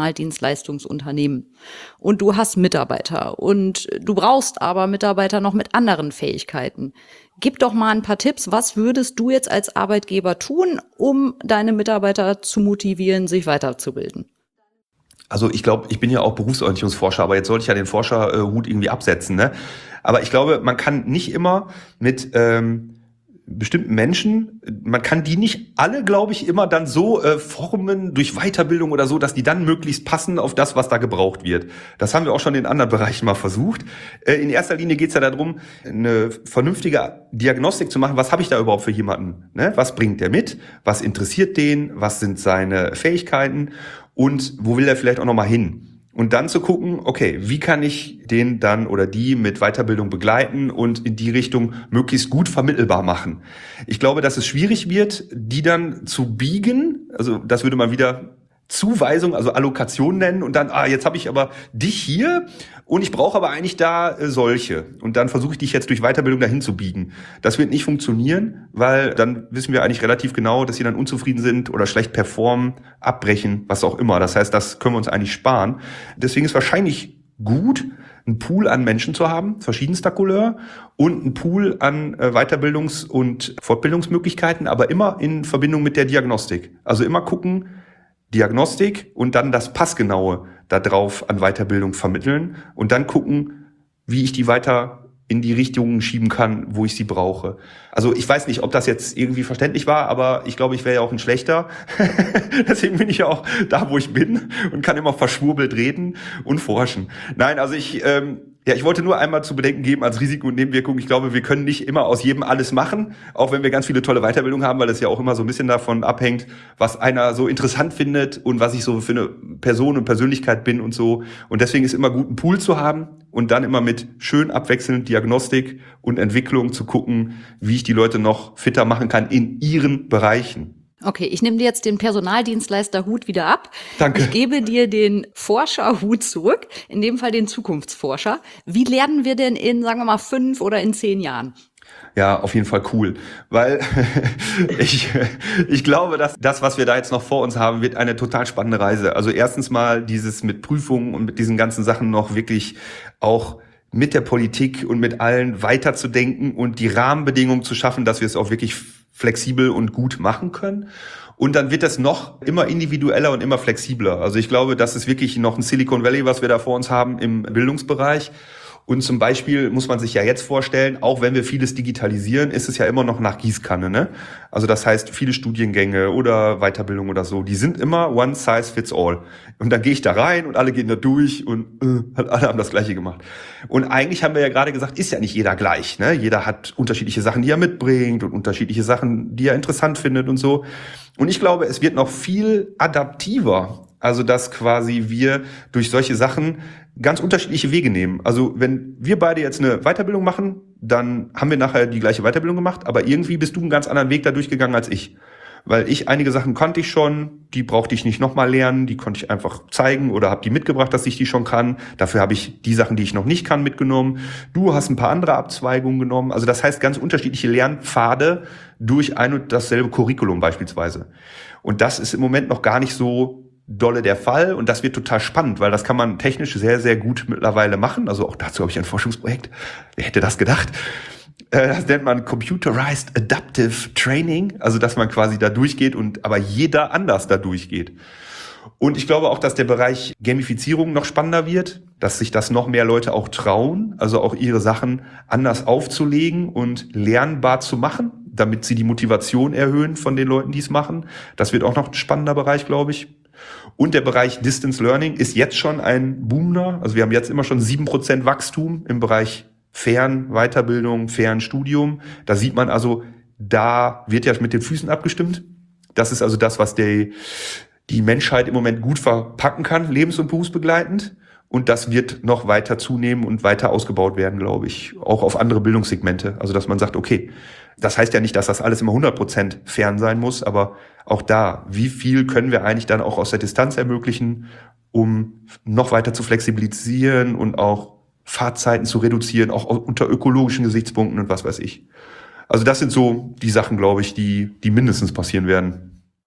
Personaldienstleistungsunternehmen und du hast Mitarbeiter und du brauchst aber Mitarbeiter noch mit anderen Fähigkeiten. Gib doch mal ein paar Tipps. Was würdest du jetzt als Arbeitgeber tun, um deine Mitarbeiter zu motivieren, sich weiterzubilden? Also ich glaube, ich bin ja auch Berufsorientierungsforscher, aber jetzt sollte ich ja den Forscherhut irgendwie absetzen, ne? Aber ich glaube, man kann nicht immer mit bestimmten Menschen, man kann die nicht alle, glaube ich, immer dann so formen durch Weiterbildung oder so, dass die dann möglichst passen auf das, was da gebraucht wird. Das haben wir auch schon in anderen Bereichen mal versucht. In erster Linie geht es ja darum, eine vernünftige Diagnostik zu machen. Was habe ich da überhaupt für jemanden? Ne? Was bringt der mit? Was interessiert den? Was sind seine Fähigkeiten? Und wo will er vielleicht auch noch mal hin? Und dann zu gucken, okay, wie kann ich den dann oder die mit Weiterbildung begleiten und in die Richtung möglichst gut vermittelbar machen. Ich glaube, dass es schwierig wird, die dann zu biegen. Also das würde man wieder Zuweisung, also Allokation nennen und dann, jetzt habe ich aber dich hier und ich brauche aber eigentlich da solche. Und dann versuche ich dich jetzt durch Weiterbildung dahin zu biegen. Das wird nicht funktionieren, weil dann wissen wir eigentlich relativ genau, dass sie dann unzufrieden sind oder schlecht performen, abbrechen, was auch immer. Das heißt, das können wir uns eigentlich sparen. Deswegen ist wahrscheinlich gut, einen Pool an Menschen zu haben, verschiedenster Couleur, und einen Pool an Weiterbildungs- und Fortbildungsmöglichkeiten, aber immer in Verbindung mit der Diagnostik. Also immer gucken, Diagnostik und dann das Passgenaue darauf an Weiterbildung vermitteln und dann gucken, wie ich die weiter in die Richtungen schieben kann, wo ich sie brauche. Also ich weiß nicht, ob das jetzt irgendwie verständlich war, aber ich glaube, ich wäre ja auch ein Schlechter. Deswegen bin ich ja auch da, wo ich bin und kann immer verschwurbelt reden und forschen. Nein, also ich wollte nur einmal zu bedenken geben als Risiko und Nebenwirkung. Ich glaube, wir können nicht immer aus jedem alles machen, auch wenn wir ganz viele tolle Weiterbildungen haben, weil das ja auch immer so ein bisschen davon abhängt, was einer so interessant findet und was ich so für eine Person und Persönlichkeit bin und so. Und deswegen ist immer gut, einen Pool zu haben und dann immer mit schön abwechselnd Diagnostik und Entwicklung zu gucken, wie ich die Leute noch fitter machen kann in ihren Bereichen. Okay, ich nehme dir jetzt den Personaldienstleister-Hut wieder ab. Danke. Ich gebe dir den Forscher-Hut zurück, in dem Fall den Zukunftsforscher. Wie lernen wir denn in, sagen wir mal, 5 oder in 10 Jahren? Ja, auf jeden Fall cool, weil ich glaube, dass das, was wir da jetzt noch vor uns haben, wird eine total spannende Reise. Also erstens mal dieses mit Prüfungen und mit diesen ganzen Sachen noch wirklich auch mit der Politik und mit allen weiterzudenken und die Rahmenbedingungen zu schaffen, dass wir es auch wirklich flexibel und gut machen können. Und dann wird das noch immer individueller und immer flexibler. Also ich glaube, das ist wirklich noch ein Silicon Valley, was wir da vor uns haben im Bildungsbereich. Und zum Beispiel muss man sich ja jetzt vorstellen, auch wenn wir vieles digitalisieren, ist es ja immer noch nach Gießkanne, ne? Also das heißt, viele Studiengänge oder Weiterbildung oder so, die sind immer one size fits all. Und dann gehe ich da rein und alle gehen da durch und alle haben das Gleiche gemacht. Und eigentlich haben wir ja gerade gesagt, ist ja nicht jeder gleich, ne? Jeder hat unterschiedliche Sachen, die er mitbringt und unterschiedliche Sachen, die er interessant findet und so. Und ich glaube, es wird noch viel adaptiver. Also dass quasi wir durch solche Sachen ganz unterschiedliche Wege nehmen. Also wenn wir beide jetzt eine Weiterbildung machen, dann haben wir nachher die gleiche Weiterbildung gemacht, aber irgendwie bist du einen ganz anderen Weg da durchgegangen als ich. Weil einige Sachen kannte ich schon, die brauchte ich nicht nochmal lernen, die konnte ich einfach zeigen oder habe die mitgebracht, dass ich die schon kann. Dafür habe ich die Sachen, die ich noch nicht kann, mitgenommen. Du hast ein paar andere Abzweigungen genommen. Also das heißt ganz unterschiedliche Lernpfade durch ein und dasselbe Curriculum beispielsweise. Und das ist im Moment noch gar nicht so dolle der Fall und das wird total spannend, weil das kann man technisch sehr, sehr gut mittlerweile machen. Also auch dazu habe ich ein Forschungsprojekt. Wer hätte das gedacht? Das nennt man Computerized Adaptive Training, also dass man quasi da durchgeht und aber jeder anders da durchgeht. Und ich glaube auch, dass der Bereich Gamifizierung noch spannender wird, dass sich das noch mehr Leute auch trauen, also auch ihre Sachen anders aufzulegen und lernbar zu machen, damit sie die Motivation erhöhen von den Leuten, die es machen. Das wird auch noch ein spannender Bereich, glaube ich. Und der Bereich Distance Learning ist jetzt schon ein boomender. Also wir haben jetzt immer schon 7% Wachstum im Bereich Fernweiterbildung, Fernstudium. Da sieht man also, da wird ja mit den Füßen abgestimmt. Das ist also das, was die Menschheit im Moment gut verpacken kann, lebens- und berufsbegleitend. Und das wird noch weiter zunehmen und weiter ausgebaut werden, glaube ich, auch auf andere Bildungssegmente. Also dass man sagt, okay, das heißt ja nicht, dass das alles immer 100% fern sein muss, aber auch da, wie viel können wir eigentlich dann auch aus der Distanz ermöglichen, um noch weiter zu flexibilisieren und auch Fahrtzeiten zu reduzieren, auch unter ökologischen Gesichtspunkten und was weiß ich. Also das sind so die Sachen, glaube ich, die mindestens passieren werden.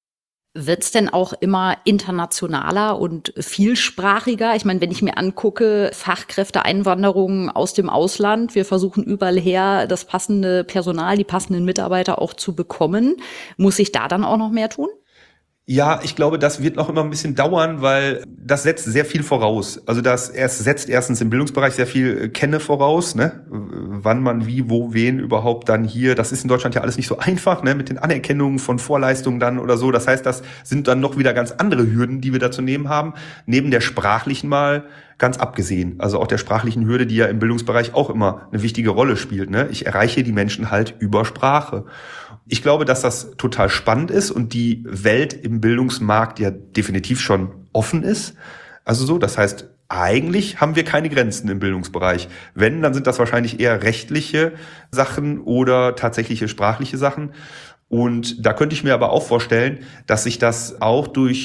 Wird's denn auch immer internationaler und vielsprachiger? Ich meine, wenn ich mir angucke, Fachkräfteeinwanderung aus dem Ausland, wir versuchen überall her, das passende Personal, die passenden Mitarbeiter auch zu bekommen. Muss sich da dann auch noch mehr tun? Ja, ich glaube, das wird noch immer ein bisschen dauern, weil das setzt sehr viel voraus. Also setzt erstens im Bildungsbereich sehr viel Kenne voraus, ne? Wann man wie, wo, wen überhaupt dann hier. Das ist in Deutschland ja alles nicht so einfach, ne? Mit den Anerkennungen von Vorleistungen dann oder so. Das heißt, das sind dann noch wieder ganz andere Hürden, die wir da zu nehmen haben. Neben der sprachlichen mal ganz abgesehen. Also auch der sprachlichen Hürde, die ja im Bildungsbereich auch immer eine wichtige Rolle spielt, ne? Ich erreiche die Menschen halt über Sprache. Ich glaube, dass das total spannend ist und die Welt im Bildungsmarkt ja definitiv schon offen ist. Also so, das heißt, eigentlich haben wir keine Grenzen im Bildungsbereich. Wenn, dann sind das wahrscheinlich eher rechtliche Sachen oder tatsächliche sprachliche Sachen. Und da könnte ich mir aber auch vorstellen, dass sich das auch durch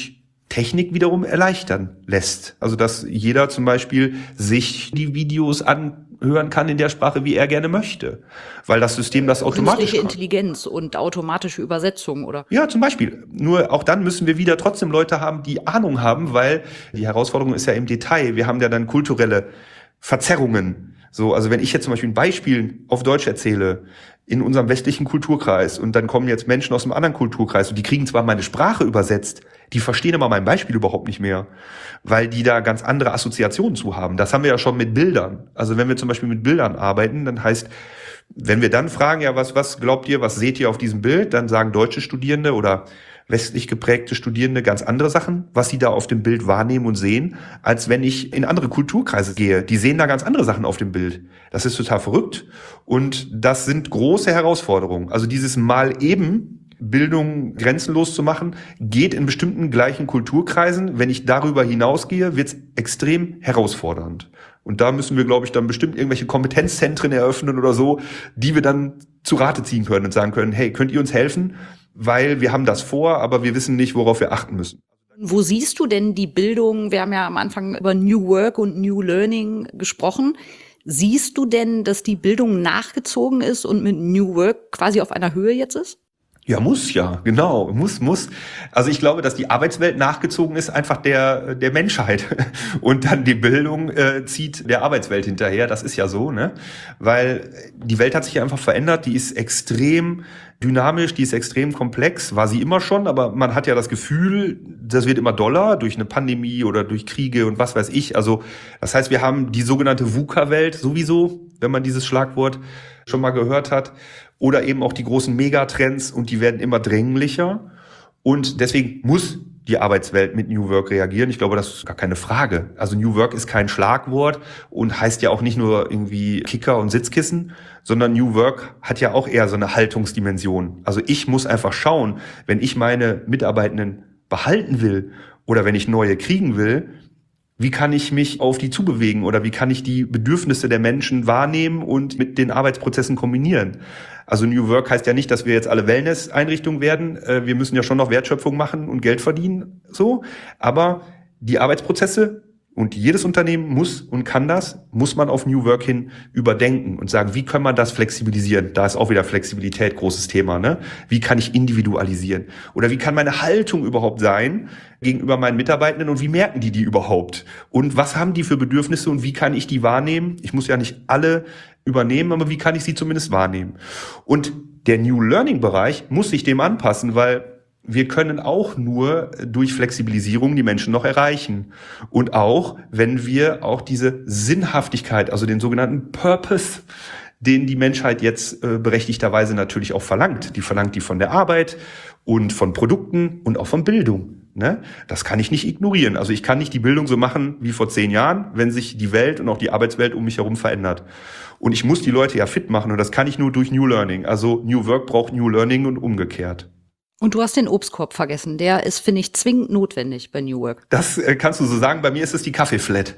Technik wiederum erleichtern lässt. Also dass jeder zum Beispiel sich die Videos anhören kann in der Sprache, wie er gerne möchte. Weil das System das automatisch Künstliche kann. Intelligenz und automatische Übersetzung, oder? Ja, zum Beispiel. Nur auch dann müssen wir wieder trotzdem Leute haben, die Ahnung haben, weil die Herausforderung ist ja im Detail. Wir haben ja dann kulturelle Verzerrungen. So, also wenn ich jetzt zum Beispiel ein Beispiel auf Deutsch erzähle, in unserem westlichen Kulturkreis, und dann kommen jetzt Menschen aus einem anderen Kulturkreis und die kriegen zwar meine Sprache übersetzt, die verstehen aber mein Beispiel überhaupt nicht mehr, weil die da ganz andere Assoziationen zu haben. Das haben wir ja schon mit Bildern. Also wenn wir zum Beispiel mit Bildern arbeiten, dann heißt, wenn wir dann fragen, ja, was glaubt ihr, was seht ihr auf diesem Bild, dann sagen deutsche Studierende oder westlich geprägte Studierende ganz andere Sachen, was sie da auf dem Bild wahrnehmen und sehen, als wenn ich in andere Kulturkreise gehe. Die sehen da ganz andere Sachen auf dem Bild. Das ist total verrückt und das sind große Herausforderungen. Also dieses Mal eben Bildung grenzenlos zu machen, geht in bestimmten gleichen Kulturkreisen. Wenn ich darüber hinausgehe, wird es extrem herausfordernd. Und da müssen wir, glaube ich, dann bestimmt irgendwelche Kompetenzzentren eröffnen oder so, die wir dann zu Rate ziehen können und sagen können, hey, könnt ihr uns helfen? Weil wir haben das vor, aber wir wissen nicht, worauf wir achten müssen. Wo siehst du denn die Bildung? Wir haben ja am Anfang über New Work und New Learning gesprochen. Siehst du denn, dass die Bildung nachgezogen ist und mit New Work quasi auf einer Höhe jetzt ist? Ja, muss ja, genau, muss. Also ich glaube, dass die Arbeitswelt nachgezogen ist einfach der Menschheit und dann die Bildung zieht der Arbeitswelt hinterher. Das ist ja so, ne? Weil die Welt hat sich ja einfach verändert. Die ist extrem dynamisch, die ist extrem komplex. War sie immer schon, aber man hat ja das Gefühl, das wird immer doller durch eine Pandemie oder durch Kriege und was weiß ich. Also das heißt, wir haben die sogenannte VUCA-Welt sowieso, wenn man dieses Schlagwort schon mal gehört hat. Oder eben auch die großen Megatrends und die werden immer dringlicher. Und deswegen muss die Arbeitswelt mit New Work reagieren. Ich glaube, das ist gar keine Frage. Also New Work ist kein Schlagwort und heißt ja auch nicht nur irgendwie Kicker und Sitzkissen, sondern New Work hat ja auch eher so eine Haltungsdimension. Also ich muss einfach schauen, wenn ich meine Mitarbeitenden behalten will oder wenn ich neue kriegen will, wie kann ich mich auf die zubewegen oder wie kann ich die Bedürfnisse der Menschen wahrnehmen und mit den Arbeitsprozessen kombinieren? Also New Work heißt ja nicht, dass wir jetzt alle Wellness-Einrichtungen werden. Wir müssen ja schon noch Wertschöpfung machen und Geld verdienen, so. Aber die Arbeitsprozesse und jedes Unternehmen muss und kann das, muss man auf New Work hin überdenken und sagen, wie kann man das flexibilisieren? Da ist auch wieder Flexibilität großes Thema, ne? Wie kann ich individualisieren? Oder wie kann meine Haltung überhaupt sein gegenüber meinen Mitarbeitenden und wie merken die überhaupt? Und was haben die für Bedürfnisse und wie kann ich die wahrnehmen? Ich muss ja nicht alle übernehmen, aber wie kann ich sie zumindest wahrnehmen? Und der New Learning Bereich muss sich dem anpassen, weil wir können auch nur durch Flexibilisierung die Menschen noch erreichen. Und auch, wenn wir auch diese Sinnhaftigkeit, also den sogenannten Purpose, den die Menschheit jetzt berechtigterweise natürlich auch verlangt. Die verlangt die von der Arbeit und von Produkten und auch von Bildung. Ne? Das kann ich nicht ignorieren. Also ich kann nicht die Bildung so machen wie vor 10 Jahren, wenn sich die Welt und auch die Arbeitswelt um mich herum verändert. Und ich muss die Leute ja fit machen und das kann ich nur durch New Learning. Also New Work braucht New Learning und umgekehrt. Und du hast den Obstkorb vergessen. Der ist, finde ich, zwingend notwendig bei New Work. Das kannst du so sagen. Bei mir ist es die Kaffeeflat.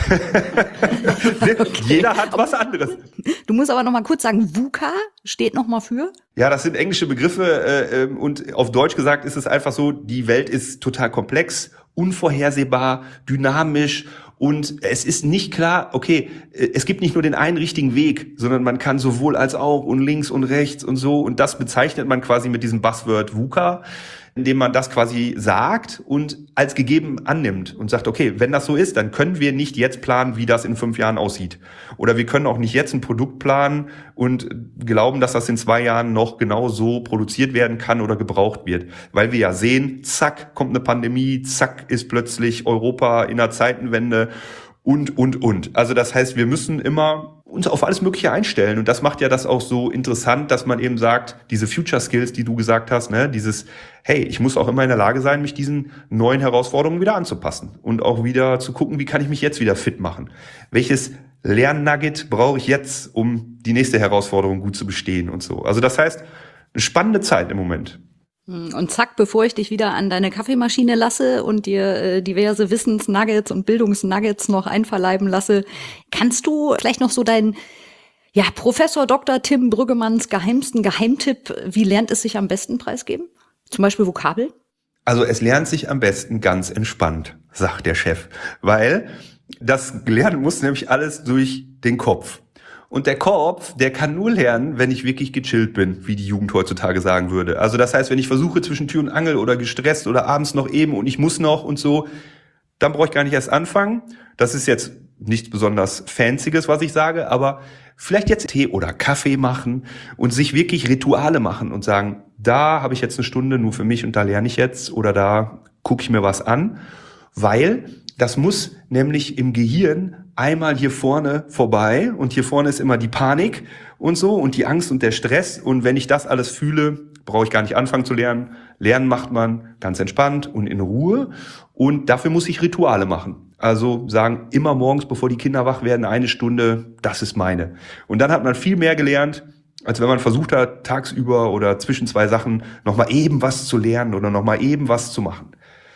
Okay. Jeder hat was anderes. Du musst aber noch mal kurz sagen, VUCA steht noch mal für? Ja, das sind englische Begriffe und auf Deutsch gesagt ist es einfach so, die Welt ist total komplex, unvorhersehbar, dynamisch. Und es ist nicht klar, okay, es gibt nicht nur den einen richtigen Weg, sondern man kann sowohl als auch und links und rechts und so. Und das bezeichnet man quasi mit diesem Buzzword VUCA, indem man das quasi sagt und als gegeben annimmt und sagt, okay, wenn das so ist, dann können wir nicht jetzt planen, wie das in 5 Jahren aussieht. Oder wir können auch nicht jetzt ein Produkt planen und glauben, dass das in 2 Jahren noch genau so produziert werden kann oder gebraucht wird. Weil wir ja sehen, zack, kommt eine Pandemie, zack, ist plötzlich Europa in einer Zeitenwende und. Also das heißt, wir müssen immer uns auf alles Mögliche einstellen. Und das macht ja das auch so interessant, dass man eben sagt, diese Future Skills, die du gesagt hast, ne, dieses, hey, ich muss auch immer in der Lage sein, mich diesen neuen Herausforderungen wieder anzupassen und auch wieder zu gucken, wie kann ich mich jetzt wieder fit machen? Welches Lernnugget brauche ich jetzt, um die nächste Herausforderung gut zu bestehen und so. Also das heißt, eine spannende Zeit im Moment. Und zack, bevor ich dich wieder an deine Kaffeemaschine lasse und dir diverse Wissensnuggets und Bildungsnuggets noch einverleiben lasse, kannst du vielleicht noch so deinen Professor Dr. Tim Brüggemanns geheimsten Geheimtipp, wie lernt es sich am besten, preisgeben? Zum Beispiel Vokabeln? Also es lernt sich am besten ganz entspannt, sagt der Chef, weil das Lernen muss nämlich alles durch den Kopf. Und der Kopf, der kann nur lernen, wenn ich wirklich gechillt bin, wie die Jugend heutzutage sagen würde. Also das heißt, wenn ich versuche zwischen Tür und Angel oder gestresst oder abends noch eben und ich muss noch und so, dann brauche ich gar nicht erst anfangen. Das ist jetzt nichts besonders Fancyes, was ich sage, aber vielleicht jetzt Tee oder Kaffee machen und sich wirklich Rituale machen und sagen, da habe ich jetzt eine Stunde nur für mich und da lerne ich jetzt oder da gucke ich mir was an, weil das muss nämlich im Gehirn einmal hier vorne vorbei und hier vorne ist immer die Panik und so und die Angst und der Stress und wenn ich das alles fühle, brauche ich gar nicht anfangen zu lernen. Lernen macht man ganz entspannt und in Ruhe und dafür muss ich Rituale machen. Also sagen, immer morgens, bevor die Kinder wach werden, 1 Stunde, das ist meine. Und dann hat man viel mehr gelernt, als wenn man versucht hat, tagsüber oder zwischen 2 Sachen nochmal eben was zu lernen oder nochmal eben was zu machen.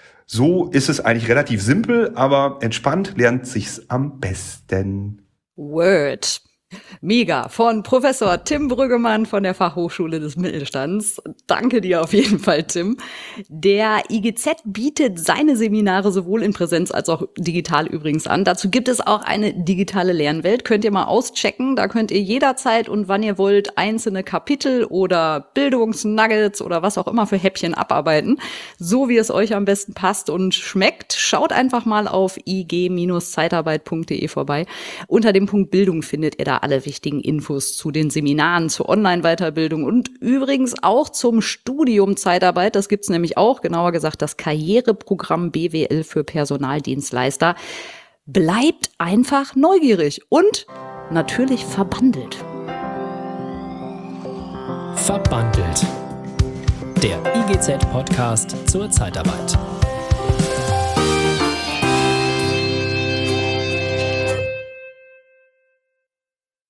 So ist es eigentlich relativ simpel, aber entspannt lernt sich's am besten. Word. Mega. Von Professor Tim Brüggemann von der Fachhochschule des Mittelstands. Danke dir auf jeden Fall, Tim. Der IGZ bietet seine Seminare sowohl in Präsenz als auch digital übrigens an. Dazu gibt es auch eine digitale Lernwelt. Könnt ihr mal auschecken. Da könnt ihr jederzeit und wann ihr wollt einzelne Kapitel oder Bildungsnuggets oder was auch immer für Häppchen abarbeiten. So wie es euch am besten passt und schmeckt. Schaut einfach mal auf ig-zeitarbeit.de vorbei. Unter dem Punkt Bildung findet ihr da alle wichtigen Infos zu den Seminaren, zur Online-Weiterbildung und übrigens auch zum Studium Zeitarbeit. Das gibt's nämlich auch, genauer gesagt das Karriereprogramm BWL für Personaldienstleister. Bleibt einfach neugierig und natürlich verbandelt. Verbandelt. Der IGZ-Podcast zur Zeitarbeit.